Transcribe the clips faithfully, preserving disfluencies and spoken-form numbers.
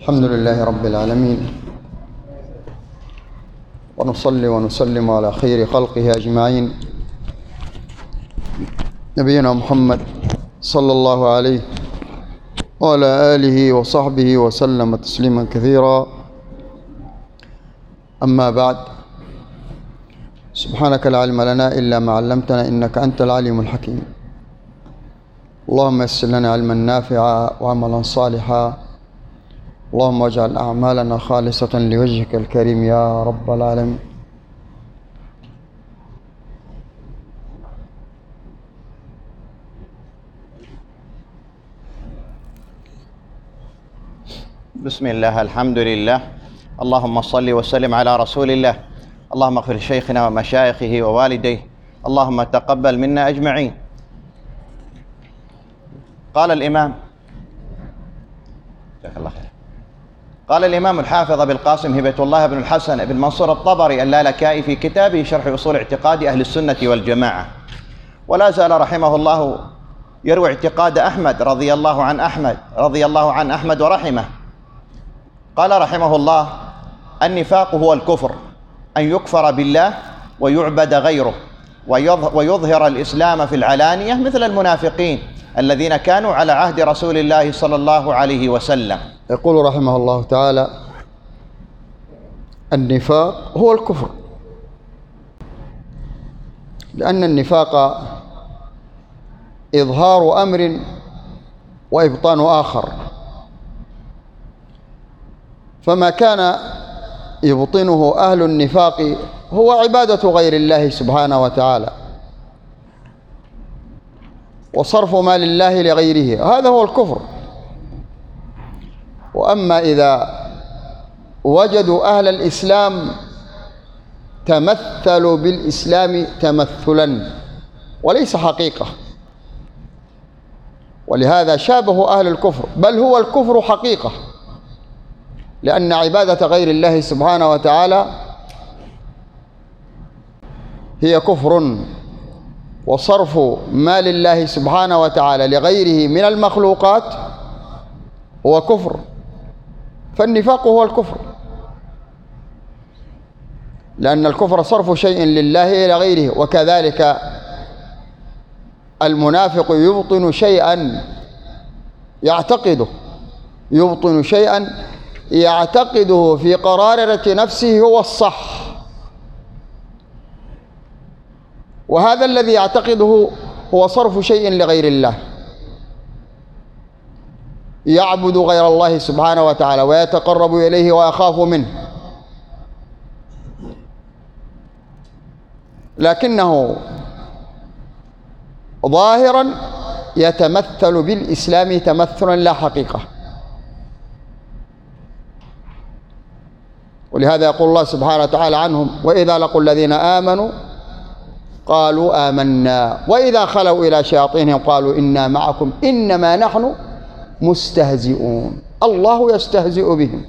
الحمد لله رب العالمين، ونصلي ونسلم على خير خلقه أجمعين، نبينا محمد صلى الله عليه وعلى آله وصحبه وسلم تسليما كثيرا. أما بعد، سبحانك لا علم لنا إلا ما علمتنا إنك أنت العليم الحكيم. اللهم يسر لنا علما نافعا وعملا صالحا، اللهم اجعل أعمالنا خالصة لوجهك الكريم يا رب العالمين. بسم الله، الحمد لله، اللهم صل وسلم على رسول الله. اللهم اغفر لشيخنا ومشايخه ووالديه، اللهم تقبل منا أجمعين. قال الإمام جزاك الله خير قال الإمام الحافظ أبي القاسم هبة الله بن الحسن بن منصور الطبري اللالكائي في كتابه شرح أصول اعتقاد أهل السنة والجماعة، ولا زال رحمه الله يروي اعتقاد أحمد رضي الله عن أحمد رضي الله عن أحمد ورحمه. قال رحمه الله: النفاق هو الكفر، أن يكفر بالله ويعبد غيره، ويظهر الإسلام في العلانية مثل المنافقين الذين كانوا على عهد رسول الله صلى الله عليه وسلم. يقول رحمه الله تعالى: النفاق هو الكفر، لأن النفاق إظهار أمر وإبطان آخر، فما كان يبطنه أهل النفاق هو عبادة غير الله سبحانه وتعالى وصرف ما لله لغيره، هذا هو الكفر. وأما إذا وجدوا أهل الإسلام تمثلوا بالإسلام تمثلا وليس حقيقة، ولهذا شابهوا أهل الكفر، بل هو الكفر حقيقة، لأن عبادة غير الله سبحانه وتعالى هي كفر، وصرف ما لله سبحانه وتعالى لغيره من المخلوقات هو كفر، فالنفاق هو الكفر، لأن الكفر صرف شيء لله إلى غيره، وكذلك المنافق يبطن شيئا يعتقده يبطن شيئا يعتقده في قرارة نفسه هو الصح، وهذا الذي يعتقده هو صرف شيء لغير الله، يعبد غير الله سبحانه وتعالى ويتقرب إليه ويخاف منه، لكنه ظاهرا يتمثل بالإسلام تمثلا لا حقيقة. ولهذا يقول الله سبحانه وتعالى عنهم: وإذا لقوا الذين آمنوا قالوا آمنا وإذا خلوا إلى شياطينهم قالوا إنا معكم إنما نحن مستهزئون. الله يستهزئ بهم،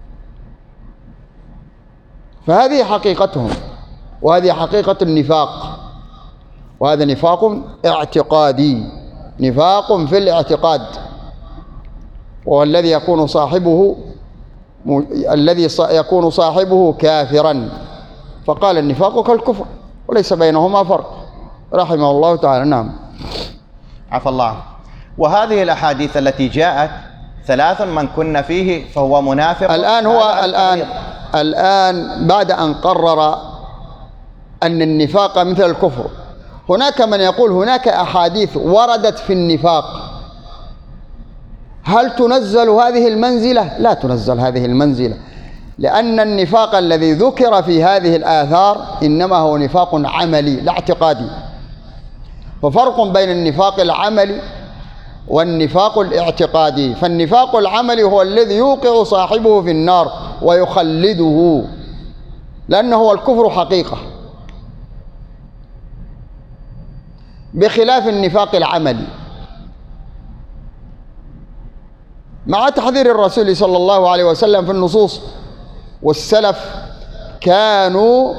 فهذه حقيقتهم، وهذه حقيقة النفاق، وهذا نفاق اعتقادي، نفاق في الاعتقاد، وهو الذي يكون صاحبه الذي يكون صاحبه كافرا، فقال النفاق كالكفر وليس بينهما فرق، رحمه الله تعالى. نعم. عفى الله. وهذه الأحاديث التي جاءت ثلاث من كن فيه فهو منافق. الآن هو الآن الآن بعد أن قرر أن النفاق مثل الكفر، هناك من يقول هناك أحاديث وردت في النفاق، هل تنزل هذه المنزلة؟ لا تنزل هذه المنزلة، لأن النفاق الذي ذكر في هذه الآثار إنما هو نفاق عملي لا اعتقادي، ففرق بين النفاق العملي والنفاق الاعتقادي. فالنفاق العملي هو الذي يوقع صاحبه في النار ويخلده، لأنه هو الكفر حقيقة، بخلاف النفاق العملي، مع تحذير الرسول صلى الله عليه وسلم في النصوص. والسلف كانوا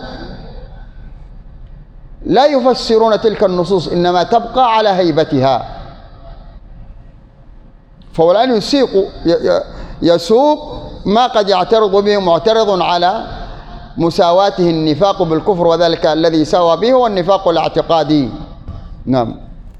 لا يفسرون تلك النصوص، إنما تبقى على هيبتها، فهو الآن يسيق يسوق ما قد يعترض به معترض على مساواته النفاق بالكفر، وذلك الذي سوى به هو النفاق الاعتقادي. نعم.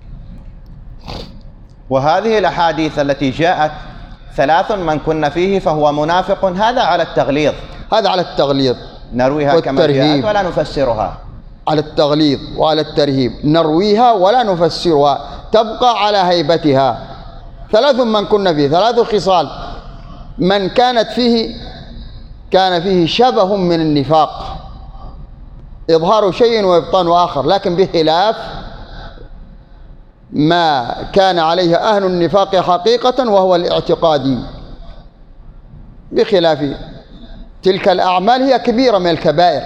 وهذه الأحاديث التي جاءت ثلاث من كن فيه فهو منافق، هذا على التغليظ، هذا على التغليظ نرويها كما جاءت ولا نفسرها. على التغليظ وعلى الترهيب، نرويها ولا نفسرها، تبقى على هيبتها. ثلاث من كن فيه، ثلاث خصال من كانت فيه كان فيه شبه من النفاق، إظهار شيء وإبطان آخر، لكن بخلاف ما كان عليه أهل النفاق حقيقة وهو الاعتقادي. بخلاف تلك الأعمال هي كبيرة من الكبائر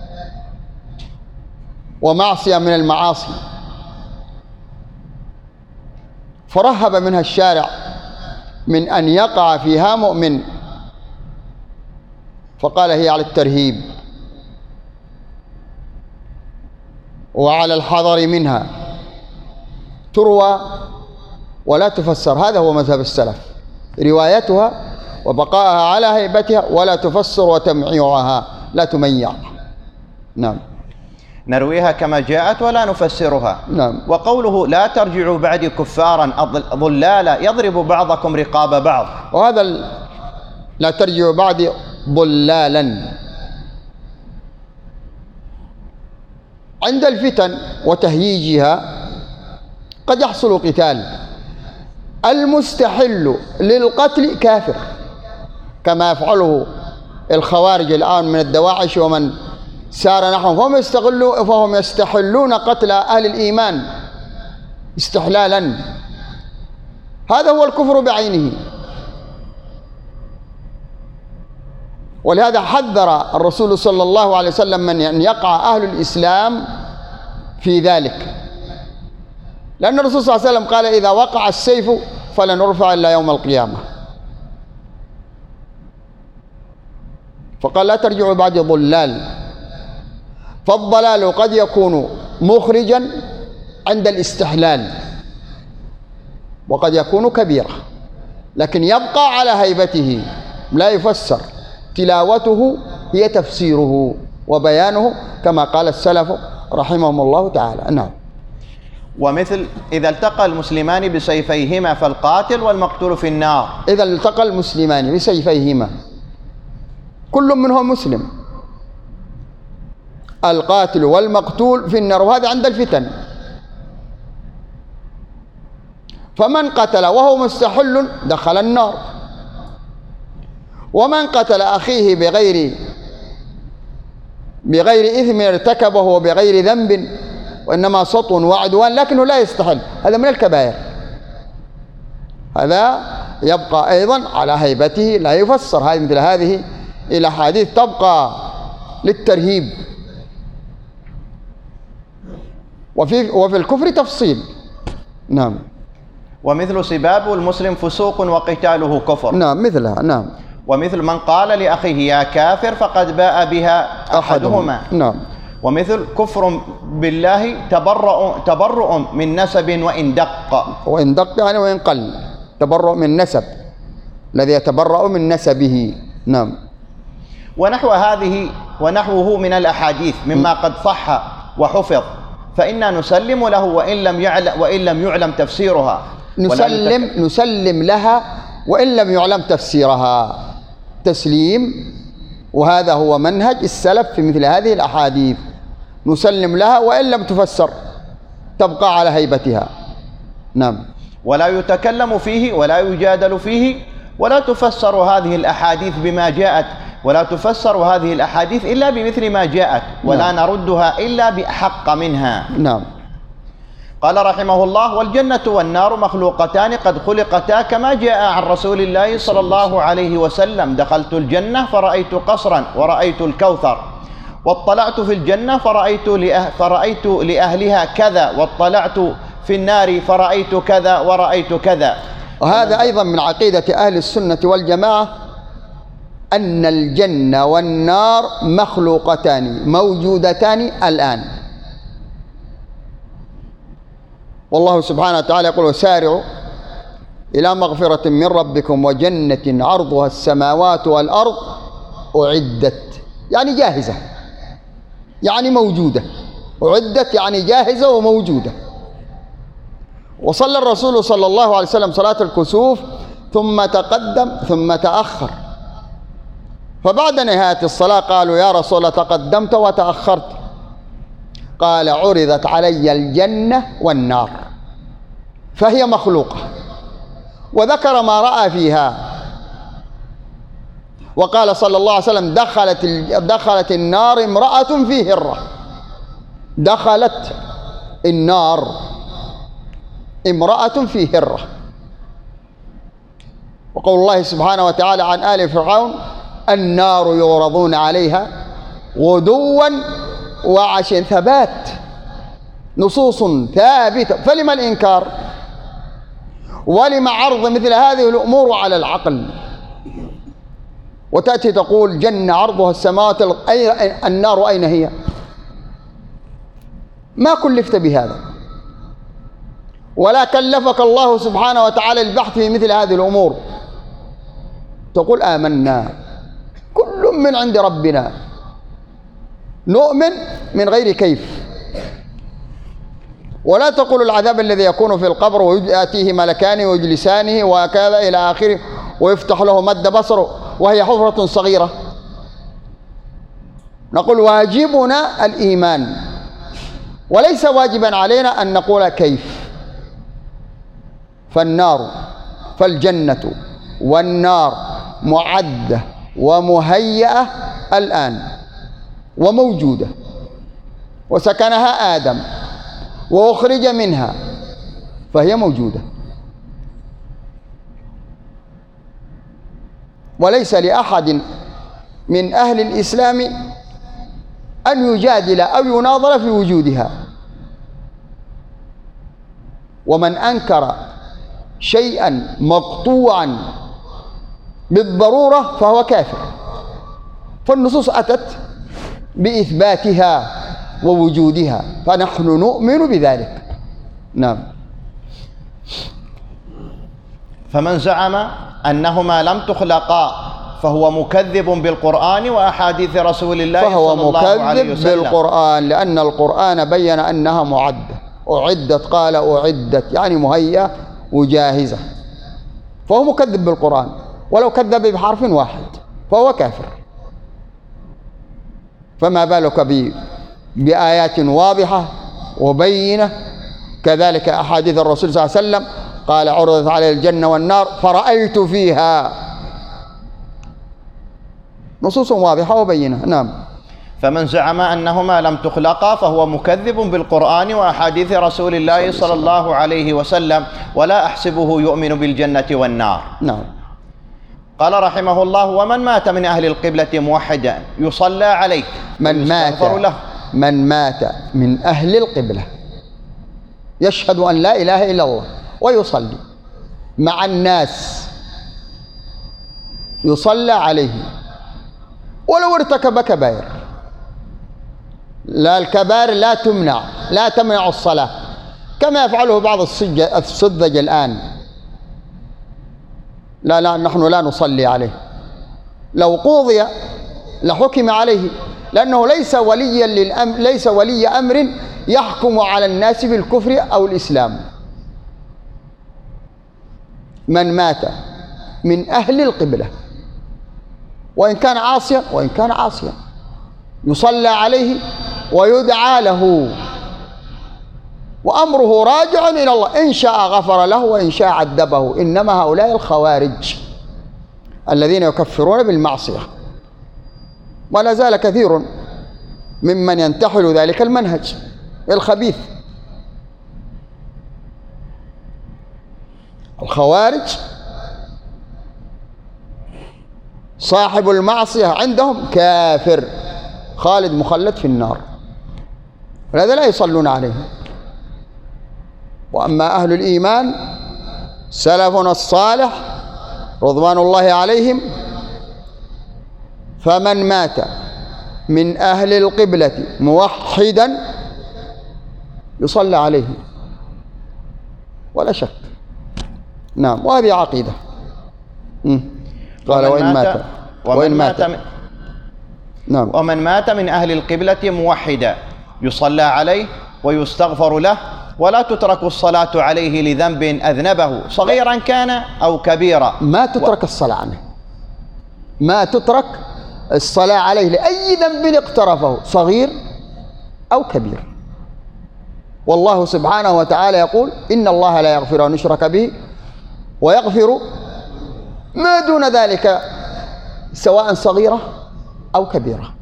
ومعصية من المعاصي، فرهب منها الشارع من أن يقع فيها مؤمن، فقال هي على الترهيب وعلى الحذر منها، تروى ولا تفسر. هذا هو مذهب السلف، روايتها وبقائها على هيبتها ولا تفسر وتمعيعها، لا تميع. نعم. نرويها كما جاءت ولا نفسرها. نعم. وقوله لا ترجعوا بعدي كفارا ضلالا، يضرب بعضكم رقاب بعض، وهذا لا ترجعوا بعدي ضلالا عند الفتن وتهييجها قد يحصل قتال. المستحل للقتل كافر كما يفعله الخوارج الآن من الدواعش ومن سار نحوهم، فهم يستغلوا فهم يستحلون قتل أهل الإيمان استحلالا. هذا هو الكفر بعينه، ولهذا حذر الرسول صلى الله عليه وسلم من أن يقع أهل الإسلام في ذلك، لأن الرسول صلى الله عليه وسلم قال إذا وقع السيف فلن يرفع إلا يوم القيامة، فقال لا ترجعوا بعد ضلال. فالضلال قد يكون مخرجا عند الاستحلال وقد يكون كبيرة، لكن يبقى على هيبته لا يفسر، تلاوته هي تفسيره وبيانه كما قال السلف رحمهم الله تعالى. نعم. ومثل إذا التقى المسلمان بسيفيهما فالقاتل والمقتول في النار. إذا التقى المسلمان بسيفيهما كل منهم مسلم، القاتل والمقتول في النار، وهذا عند الفتن. فمن قتل وهو مستحل دخل النار، ومن قتل أخيه بغير بغير إثم ارتكبه بغير ذنب وإنما سطو وعدوان لكنه لا يستحل، هذا من الكبائر، هذا يبقى أيضا على هيبته لا يفسر. هذه مثل هذه الأحاديث تبقى للترهيب. وفي وفي الكفر تفصيل. نعم. ومثل سباب المسلم فسوق وقتاله كفر. نعم مثلها. نعم. ومثل من قال لأخيه يا كافر فقد باء بها أحدهما. نعم. ومثل كفر بالله تبرؤ تبرؤ من نسب وإن دق. وإن دق يعني وإن قل، تبرؤ من نسب، الذي يتبرأ من نسبه. نعم. ونحو هذه ونحوه من الأحاديث مما قد صح وحفظ فإنا نسلم له وإن لم يعلم وإن لم يعلم تفسيرها. نسلم نسلم لها وإن لم يعلم تفسيرها، تسليم. وهذا هو منهج السلف في مثل هذه الأحاديث، نسلم لها وإن لم تفسر تبقى على هيبتها. نعم. ولا يتكلم فيه ولا يجادل فيه، ولا تفسر هذه الأحاديث بما جاءت، ولا تفسر هذه الأحاديث إلا بمثل ما جاءت، ولا نعم. نردها إلا بأحق منها. نعم. قال رحمه الله: والجنة والنار مخلوقتان قد خلقتا كما جاء عن رسول الله صلى الله عليه وسلم: دخلت الجنة فرأيت قصرا ورأيت الكوثر، واطلعت في الجنة فرأيت لأه فرأيت لأهلها كذا، واطلعت في النار فرأيت كذا ورأيت كذا. وهذا أيضا من عقيدة أهل السنة والجماعة أن الجنة والنار مخلوقتان موجودتان الآن. والله سبحانه وتعالى يقول: وسارعوا إلى مغفرة من ربكم وجنة عرضها السماوات والأرض أعدت، يعني جاهزة، يعني موجودة. أعدت يعني جاهزة وموجودة. وصلى الرسول صلى الله عليه وسلم صلاة الكسوف ثم تقدم ثم تأخر، فبعد نهاية الصلاة قالوا يا رسول الله تقدمت وتأخرت، قال عرضت علي الجنة والنار فهي مخلوقة، وذكر ما رأى فيها، وقال صلى الله عليه وسلم دخلت دخلت النار امرأة في هرة، دخلت النار امرأة في هرة. وقول الله سبحانه وتعالى عن آل فرعون النار يعرضون عليها غدوا وعشيا، ثبات، نصوص ثابتة، فلما الإنكار؟ ولما عرض مثل هذه الأمور على العقل؟ وتأتي تقول جنة عرضها السماوات، أي النار أين هي؟ ما كلفت بهذا، ولا كلفك الله سبحانه وتعالى البحث في مثل هذه الأمور. تقول آمنا كل من عند ربنا، نؤمن من غير كيف. ولا تقول العذاب الذي يكون في القبر ويأتيه ملكان ويجلسانه وكذا إلى آخره ويفتح له مد بصره وهي حفرة صغيرة. نقول واجبنا الإيمان، وليس واجبا علينا أن نقول كيف. فالنار فالجنة والنار معدة ومهيئة الآن وموجودة، وسكنها آدم وأخرج منها فهي موجودة، وليس لأحد من أهل الإسلام أن يجادل أو يناظر في وجودها. ومن أنكر شيئا مقطوعا بالضرورة فهو كافر، فالنصوص أتت بإثباتها ووجودها، فنحن نؤمن بذلك. نعم. فمن زعم أنهما لم تخلقا فهو مكذب بالقرآن وأحاديث رسول الله فهو صلى الله عليه مكذب وسلم. بالقرآن، لأن القرآن بين أنها معدة، أعدت، قال أعدت يعني مهيئة وجاهزة، فهو مكذب بالقرآن، ولو كذب بحرف واحد فهو كافر. فما بالك بآيات واضحة وبينة، كذلك أحاديث الرسول صلى الله عليه وسلم قال عرضت علي الجنة والنار فرأيت فيها، نصوص واضحة وبينة. نعم. فمن زعم أنهما لم تخلقا فهو مكذب بالقرآن وأحاديث رسول الله صلى الله عليه وسلم، ولا أحسبه يؤمن بالجنة والنار. نعم. قال رحمه الله ومن مات من أهل القبلة موحدا يصلى عليه من مات له. من مات من أهل القبلة يشهد أن لا إله إلا الله ويصلي مع الناس، يصلى عليه ولو ارتكب كبائر. لا، الكبائر لا تمنع لا تمنع الصلاة كما يفعله بعض السذج الآن. لا لا نحن لا نصلي عليه، لو قوضي لحكم عليه، لأنه ليس وليا للأمر، ليس ولي أمر يحكم على الناس بالكفر أو الإسلام. من مات من أهل القبلة وإن كان عاصيا وإن كان عاصيا يصلى عليه ويدعى له، وأمره راجع إلى الله، إن شاء غفر له وإن شاء عذبه. إنما هؤلاء الخوارج الذين يكفرون بالمعصية، ولا زال كثير ممن ينتحل ذلك المنهج الخبيث. الخوارج صاحب المعصية عندهم كافر خالد مخلد في النار، ولهذا لا يصلون عليه. وأما أهل الإيمان سلفنا الصالح رضوان الله عليهم، فمن مات من أهل القبلة موحدا يصلى عليه ولا شك. نعم، وهذه عقيدة. قال وإن مات ومن مات من نعم ومن مات من أهل القبلة موحدا يصلى عليه ويستغفر له، ولا تترك الصلاة عليه لذنب أذنبه صغيرا كان أو كبيرا. ما تترك الصلاة عنه، ما تترك الصلاة عليه لأي ذنب اقترفه صغير أو كبير. والله سبحانه وتعالى يقول إن الله لا يغفر أن يشرك به ويغفر ما دون ذلك سواء صغيرة أو كبيرة،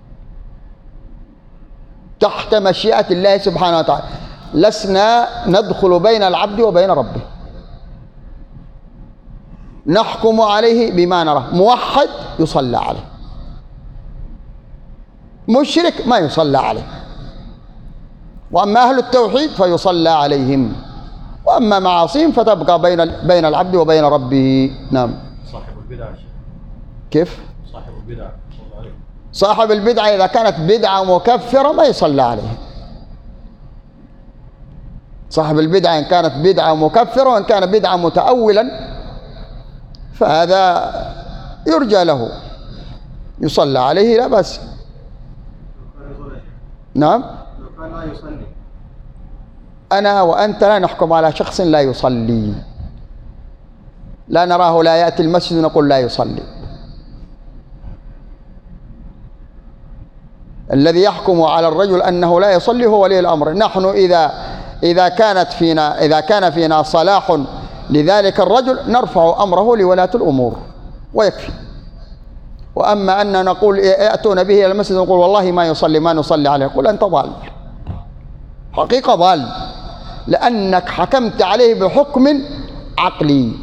تحت مشيئة الله سبحانه وتعالى. لسنا ندخل بين العبد وبين ربه، نحكم عليه بما نرى. موحد يصلى عليه، مشرك ما يصلى عليه. وأما أهل التوحيد فيصلى عليهم، وأما معاصيهم فتبقى بين بين العبد وبين ربه. نعم. صاحب البدعة كيف؟ صاحب البدعة صاحب البدعة إذا كانت بدعة مكفرة ما يصلى عليه. صاحب البدعة إن كانت بدعة مكفرة، وإن كان بدعة متأولا فهذا يرجى له يصلى عليه لا بأس. نعم. أنا وأنت لا نحكم على شخص لا يصلي، لا نراه لا يأتي المسجد ونقول لا يصلي. الذي يحكم على الرجل أنه لا يصلي هو ولي الأمر. نحن إذا إذا كانت فينا إذا كان فينا صلاح لذلك الرجل نرفع أمره لولاة الأمور ويكفي. وأما أن نقول يأتون به إلى المسجد ونقول والله ما يصلي ما نصلي عليه، يقول أنت ضال، حقيقة ضال، لأنك حكمت عليه بحكم عقلي،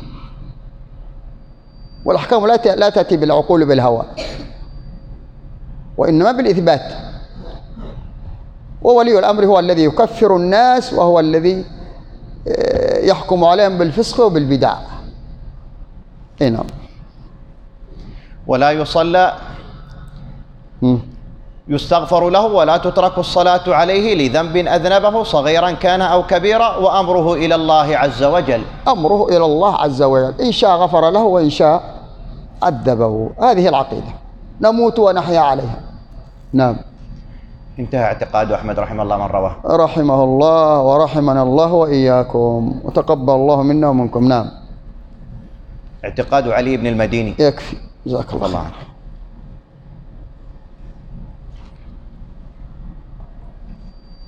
والأحكام لا تأتي بالعقول بالهوى وإنما بالإثبات. وولي الأمر هو الذي يكفر الناس، وهو الذي يحكم عليهم بالفسق وبالبدع. نعم. ولا يصلى يستغفر له ولا تترك الصلاة عليه لذنب أذنبه صغيرا كان أو كبيرا، وأمره إلى الله عز وجل. أمره إلى الله عز وجل، إن شاء غفر له وإن شاء عذبه. هذه العقيدة نموت ونحيا عليها. نعم. انتهى اعتقاد أحمد رحمه الله من رواه. رحمه الله ورحمنا الله وإياكم، وتقبل الله منا ومنكم. نعم. اعتقاد علي بن المديني. يكفي، جزاك الله. الله عنه.